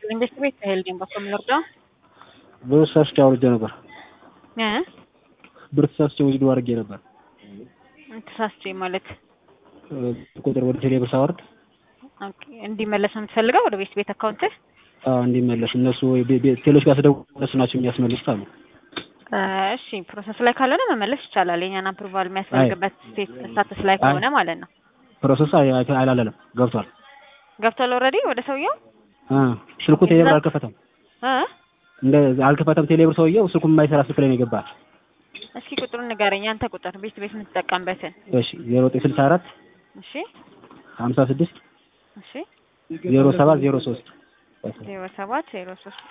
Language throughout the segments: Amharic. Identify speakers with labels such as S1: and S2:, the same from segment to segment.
S1: ኢንቨስት ቤት ከሄልኝ በኩል ልርዳ
S2: ብር ሳስቼ አውርጄ ነበር።
S1: እ
S2: ብር ሳስቼ ወስዶ አድርጌ ነበር።
S1: ተሳስቼ ማለት
S2: ቁጥር ወደ ቴሌ ብር ሳወርድ
S1: ኦኬ እንዲመለስ ነው የምትፈልገው ወደ ቤት አካውንት?
S2: እንዲመለስ እነሱ ቴሌዎች ጋር ስደውል እነሱ ናቸው የሚያስመልሱት አሉ።
S1: እሺ ፕሮሰስ ላይ ካልሆነ መመለስ ይቻላል። የኛን አፕሩቫል የሚያስፈልግበት ስታተስ ላይ ከሆነ ማለት ነው።
S2: ፕሮሰስ አላለም ገብቷል።
S1: ገብቷል ኦልሬዲ ወደ ሰውየው
S2: ስልኩ ቴሌ ብር አልከፈተም እንደ አልከፈተም ቴሌ ብር ሰውየው ስልኩ የማይሰራ ስልክ ላይ ነው የገባ።
S1: እስኪ ቁጥሩን ንገረኝ አንተ ቁጥር ቤት የምትጠቀምበትን።
S2: እሺ 0964
S1: እሺ
S2: 56
S1: እሺ
S2: 0703
S1: 0703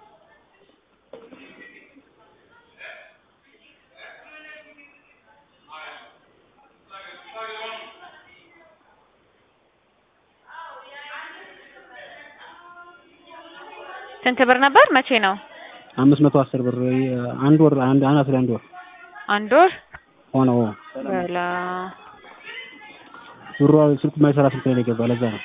S1: ስንት ብር ነበር? መቼ ነው?
S2: 510 ብር አንድ ወር አንድ ወር ሆኖ
S1: በላ
S2: ብሩ ስልኩ የማይሰራ ስልክ ላይ ገባ። ለዛ ነው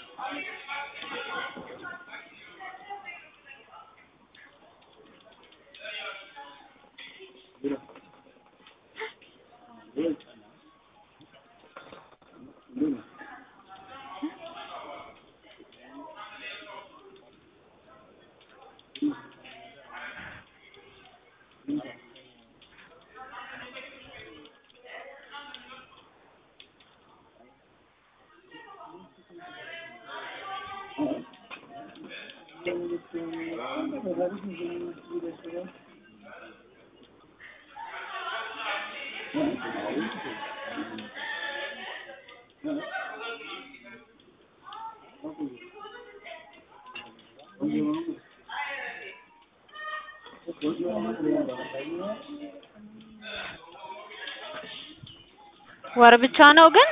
S1: ወር ብቻ ነው ግን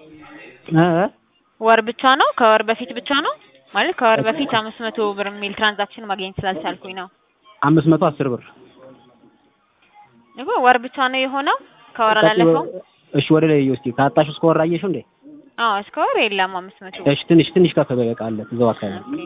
S1: ወር ብቻ ነው ከወር በፊት ብቻ ነው ማለት ከወር በፊት 500 ብር የሚል ትራንዛክሽን ማግኘት ስላልቻልኩኝ ነው።
S2: 510 ብር
S1: እኮ ወር ብቻ ነው የሆነው ከወር አላለፈው።
S2: እሺ ወደ ላይ እስኪ ታጣሽ እስከ ወር አየሽው እንዴ?
S1: እስከ ወር የለም 500።
S2: እሺ ትንሽ ከፍ በቃለ እዛው አካባቢ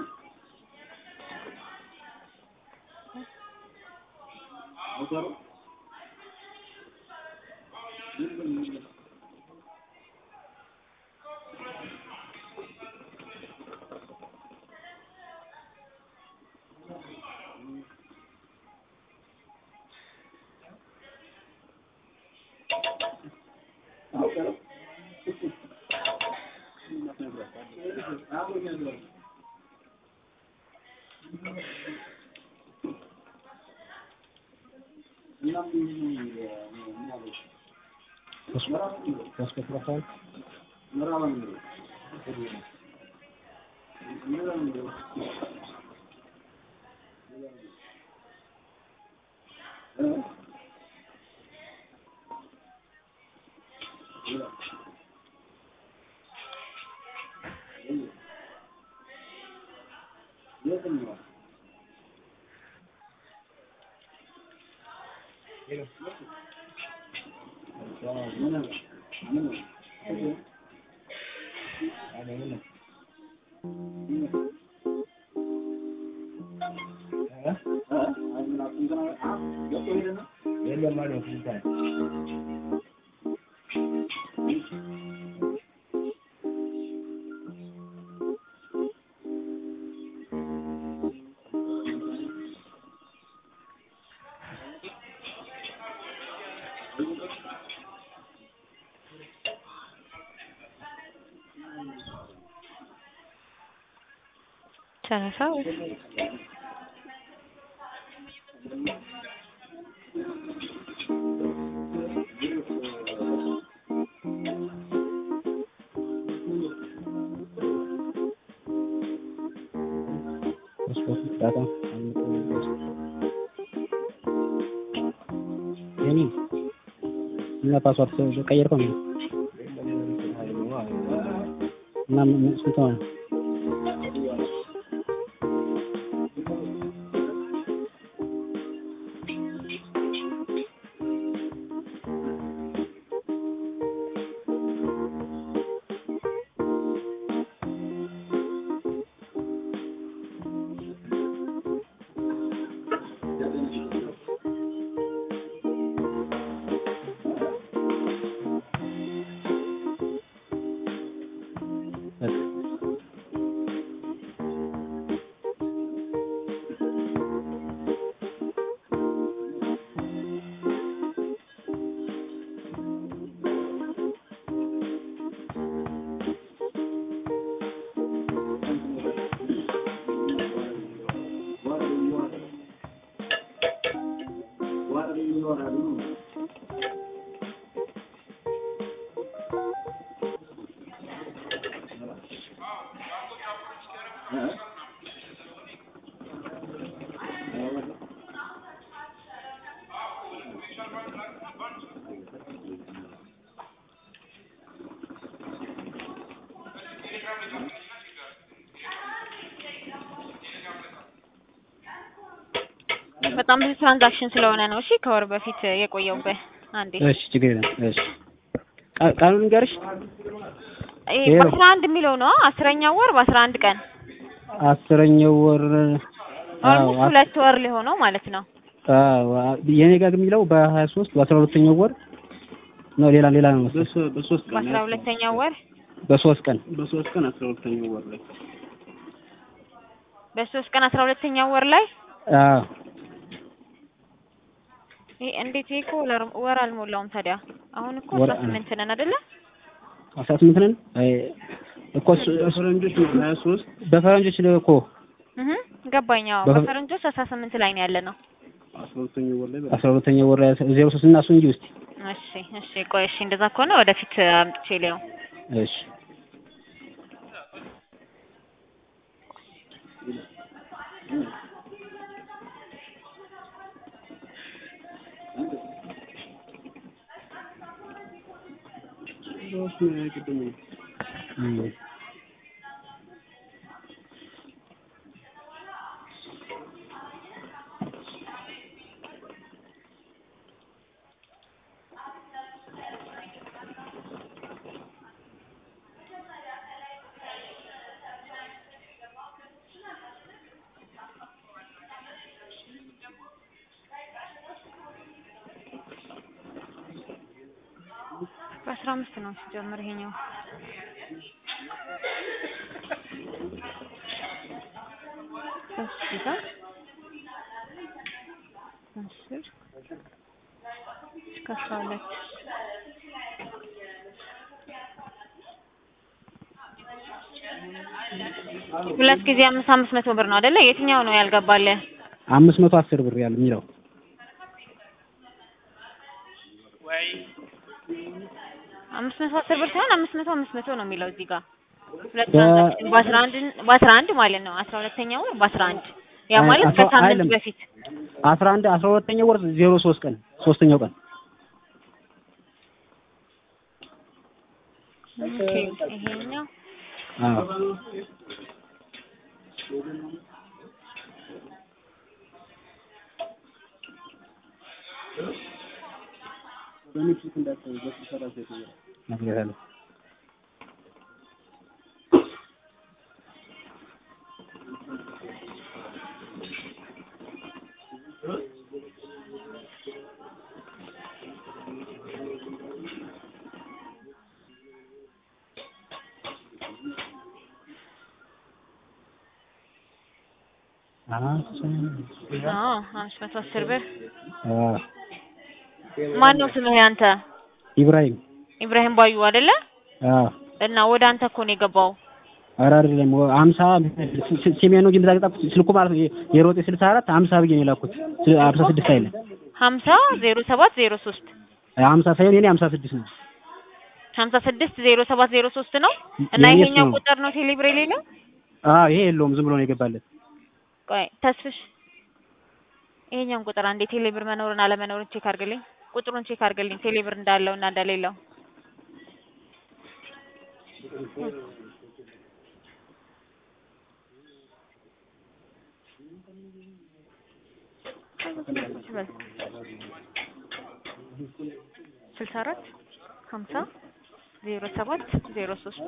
S1: ቻናሳው እና ፓስወርድ ቀየርከው ነው እና ምን ስንተው በጣም ብዙ ትራንዛክሽን ስለሆነ ነው። እሺ ከወር በፊት የቆየውበት አንዴ።
S2: እሺ ችግር የለም። እሺ ቃሉን ንገርሽ።
S1: ይሄ በ11 የሚለው ነው 10ኛው ወር በ11 ቀን
S2: 10ኛው ወር
S1: ኦልሞስት 2 ወር ሊሆነው ማለት ነው።
S2: የኔ ጋር የሚለው በ23 በ12ኛው ወር ነው። ሌላ ነው
S3: በ3 ቀን
S1: በ12ኛው ወር
S2: በ3 ቀን
S3: 12ኛው ወር ላይ
S1: በ3 ቀን 12ኛው ወር ላይ ይሄ እንዴት እኮ ወር አልሞላውም ታዲያ። አሁን እኮ 18 ነን አይደለ?
S2: 18 ነን እኮ
S3: በፈረንጆች ነው 23
S2: በፈረንጆች ነው እኮ
S1: ገባኛው። በፈረንጆች 18 ላይ ነው ያለነው።
S2: 12ኛው ወር ላይ 03 እና እሱ እንጂ ውስጥ
S1: እሺ ቆይ እሺ እንደዛ ከሆነ ወደፊት አምጥቼ ሊያው
S2: እሺ
S1: በ15 ነው ሲጀምር ይሄኛው እሺ ከሳለት ሁለት ጊዜ 500 ብር ነው አይደለ? የትኛው ነው ያልገባለ?
S2: 510 ብር ያለው የሚለው
S1: 510 ብር ሳይሆን 500 ነው የሚለው እዚህ ጋር። ሁለት ትራንዛክሽን በ11 ማለት ነው። 12ኛው ወር በ11 ያ ማለት ከሳምንት በፊት
S2: 12ኛው ወር 03 ቀን 3ኛው ቀን
S1: ኦኬ ይሄኛው
S3: በኔክስት እንዳትተው በሰራተ
S2: ነው
S1: አስመቶ 10 ብር ማነው ስምህ አንተ? ኢብራሂም ባዩ አይደለ? እና ወደ አንተ እኮ ነው የገባው።
S2: ኧረ አይደለም 50 ሲሜን ነው ጅምዛ ገጣ ስልኩ ማለት የሮጤ 64 50 ብዬ ነው የላኩት 56 አይደለም
S1: 50 07 03
S2: 50 ሳይሆን የኔ 56 ነው
S1: 56 07 03 ነው። እና ይሄኛው ቁጥር ነው ቴሌብር የሌለው?
S2: ይሄ የለውም ዝም ብሎ ነው የገባለት።
S1: ቆይ ተስፍሽ ይሄኛውን ቁጥር አንዴ ቴሌብር መኖርና አለመኖርን ቼክ አድርግልኝ። ቁጥሩን ቼክ አድርግልኝ ቴሌብር እንዳለው እና እንደሌለው። ስልሳ አራት 50 07 03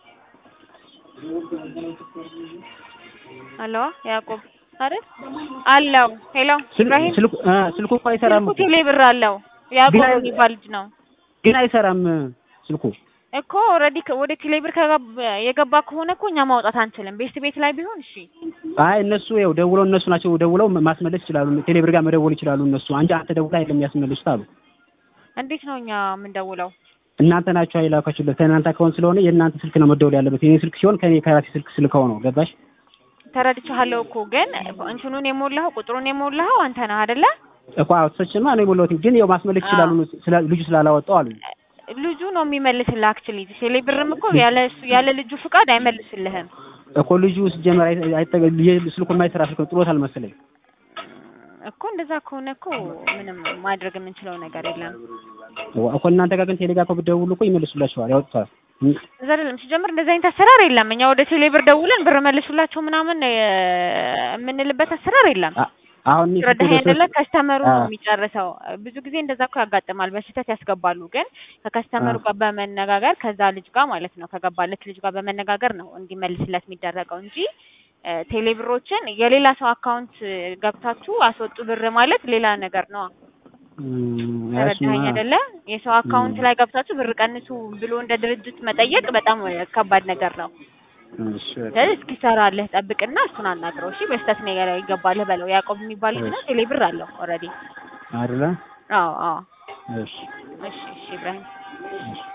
S1: አሎ ያዕቆብ አይደል? አለው ሄሎ ኢብራሂም
S2: ስልኩ እኮ አይሰራም።
S1: ስልኩ ቴሌብር አለው ያዕቆብ የሚባል ልጅ ነው
S2: ግን አይሰራም ስልኩ
S1: እኮ ኦልሬዲ ወደ ቴሌብር የገባ ከሆነ እኮ እኛ ማውጣት አንችልም። ቤት ላይ ቢሆን እሺ።
S2: እነሱ ያው ደውለው እነሱ ናቸው ደውለው ማስመለስ ይችላሉ። ቴሌብር ጋር መደወል ይችላሉ እነሱ። አንተ ደውላ አይደለም ያስመለሱት አሉ።
S1: እንዴት ነው እኛ ምን ደውለው?
S2: እናንተ ናችሁ አይላካችሁለት። ከእናንተ አካውንት ስለሆነ የእናንተ ስልክ ነው መደወል ያለበት። የኔ ስልክ ሲሆን ከራሴ ስልክ ስልከው ነው። ገባሽ?
S1: ተረድቻለሁ እኮ ግን እንትኑን የሞላኸው ቁጥሩን የሞላኸው አንተ ነህ አይደለ?
S2: እኮ አውጥተሽማ ነው የሞላሁት ግን ያው ማስመለስ ይችላሉ ልጁ ስላላወጣው አሉኝ።
S1: ልጁ ነው የሚመልስልህ አክቹሊ ቴሌ ብርም እኮ ያለ ልጁ ፍቃድ አይመልስልህም
S2: እኮ ልጁ ሲጀመር ስልኩን የማይሰራ ስልክ ጥሎታል መሰለኝ
S1: እኮ እንደዛ ከሆነ እኮ ምንም ማድረግ የምንችለው ነገር የለም
S2: እኮ እናንተ ጋር ግን ቴሌ ጋር እኮ ብትደውሉ እኮ ይመልሱላችኋል ያወጡታል
S1: ዘላለም ሲጀምር እንደዛ አይነት አሰራር የለም እኛ ወደ ቴሌ ብር ደውለን ብር መልሱላቸው ምናምን የምንልበት አሰራር የለም
S2: አሁን
S1: ረዳኸኝ ከስተመሩ ነው የሚጨርሰው ብዙ ጊዜ እንደዛ እኮ ያጋጥማል በስህተት ያስገባሉ ግን ከከስተመሩ ጋር በመነጋገር ከዛ ልጅ ጋር ማለት ነው ከገባለት ልጅ ጋር በመነጋገር ነው እንዲመልስለት የሚደረገው እንጂ ቴሌ ብሮችን የሌላ ሰው አካውንት ገብታችሁ አስወጡ ብር ማለት ሌላ ነገር ነው ረዳኸኝ አይደለ የሰው አካውንት ላይ ገብታችሁ ብር ቀንሱ ብሎ እንደ ድርጅት መጠየቅ በጣም ከባድ ነገር ነው እስኪ ሰራለህ ጠብቅና እሱን አናግረው እሺ በስተት ነገር ይገባልህ በለው ያዕቆብ የሚባል ልጅ ነው ቴሌ ብር አለው ኦሬዲ
S2: አይደለ
S1: አዎ
S2: እሺ
S1: እሺ ኢብራሂም